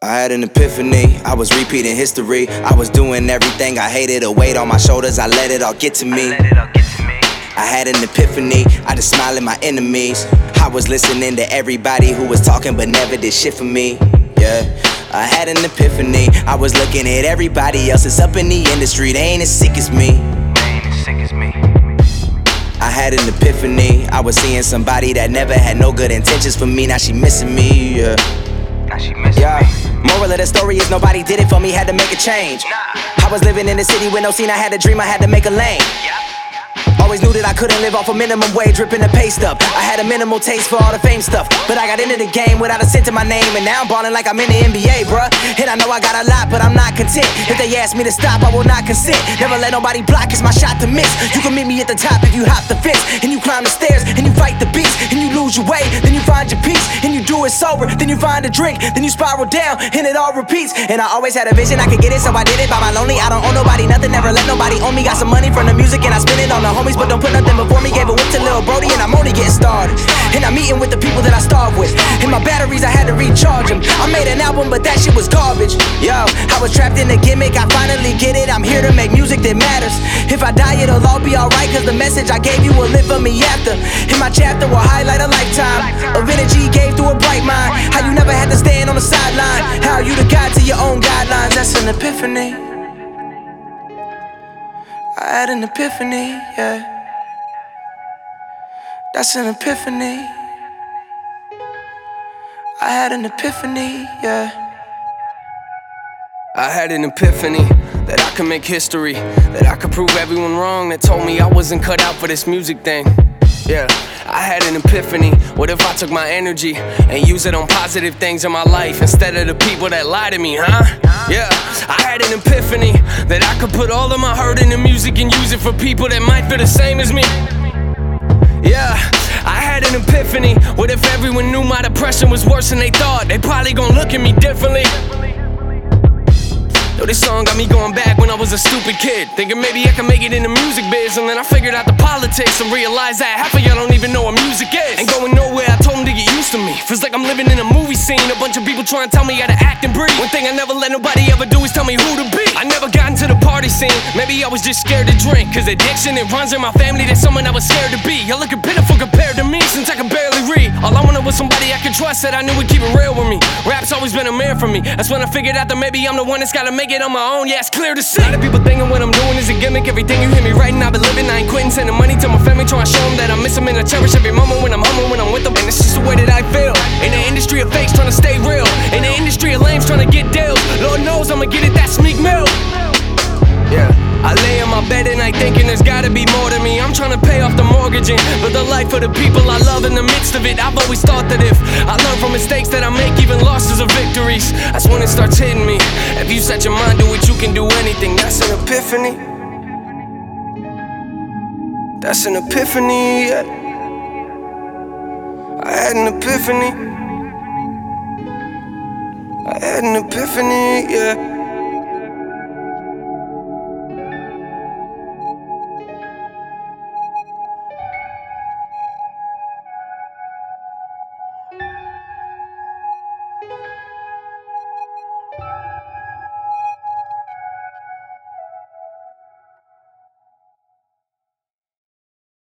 I had an epiphany, I was repeating history. I was doing everything I hated, a weight on my shoulders, I let it all get to me. I had an epiphany, I just smiled at my enemies. I was listening to everybody who was talking but never did shit for me. Yeah, I had an epiphany, I was looking at everybody else that's up in the industry, they ain't as sick as me. I had an epiphany, I was seeing somebody that never had no good intentions for me. Now she missing me, yeah. Moral of the story is nobody did it for me, had to make a change. I was living in the city with no scene, I had a dream, I had to make a lane. Always knew that I couldn't live off a minimum wage, ripping the pay stub. I had a minimal taste for all the fame stuff, but I got into the game without a cent to my name, and now I'm ballin' like I'm in the NBA, bruh. And I know I got a lot, but I'm not content. If they ask me to stop, I will not consent. Never let nobody block, it's my shot to miss. You can meet me at the top if you hop the fence, and you climb the stairs, and you fight the beast, and you lose your way, then you find your peace, and you do it sober, then you find a drink, then you spiral down, and it all repeats. And I always had a vision, I could get it, so I did it by my lonely. I don't owe nobody nothing, never let nobody own me. Got some money from the music, and I spend it on the homies, but don't put nothing before me. Gave a whip to Lil Brody, and I'm only getting started. And I'm meeting with the people that I starved with, and my batteries, I had to recharge them. I made an album, but that shit was garbage. Yo, I was trapped in a gimmick, I finally get it. I'm here to make music that matters. If I die, it'll all be alright, cause the message I gave you will live for me after. And my chapter will highlight a lifetime of energy gave through a bright mind. How you never had to stand on the sideline, how you the guide to your own guidelines. That's an epiphany. I had an epiphany, yeah. That's an epiphany. I had an epiphany, yeah. I had an epiphany that I could make history, that I could prove everyone wrong that told me I wasn't cut out for this music thing. Yeah, I had an epiphany. What if I took my energy and use it on positive things in my life instead of the people that lie to me, huh? Yeah, I had an epiphany that I could put all of my hurt into music and use it for people that might feel the same as me. Yeah, I had an epiphany. What if everyone knew my depression was worse than they thought? They probably gon' look at me differently. Yo, this song got me going back when I was a stupid kid, thinking maybe I could make it in the music biz. And then I figured out the politics and realized that half of y'all don't even know what music is. Ain't going nowhere, I told them to get used to me. Feels like I'm living in a movie scene, a bunch of people trying to tell me how to act and breathe. One thing I never let nobody ever do is tell me who to be. I never got into the party scene, maybe I was just scared to drink, cause addiction, it runs in my family, that's someone I was scared to be. Y'all looking pitiful compared to me, since I could barely read. All I wanted was somebody I could trust, that I knew would keep it real with me. Rap's always been a mirror for me, that's when I figured out that maybe I'm the one that's gotta make it on my own. Yeah, it's clear to see. A lot of people thinking what I'm doing is a gimmick. Everything you hear me writing, I've been living. I ain't quitting, sending money to my family, trying to show them that I miss them, and I cherish every moment when I'm home, when I'm with them. And it's just the way that I feel. In the industry of fakes, trying to stay real. In the industry of lames, trying to get deals. Lord knows I'ma get it, that sneak mill. Yeah, I lay in my bed at night thinking there's gotta be more to me. I'm trying to pay off the mortgage and live the life of the people I love in the midst of it. I've always thought that if I learn from mistakes that I make, even losses are victories. That's when it starts hitting me. If you set your mind to it, you can do anything. That's an epiphany. That's an epiphany, yeah. I had an epiphany. I had an epiphany, yeah.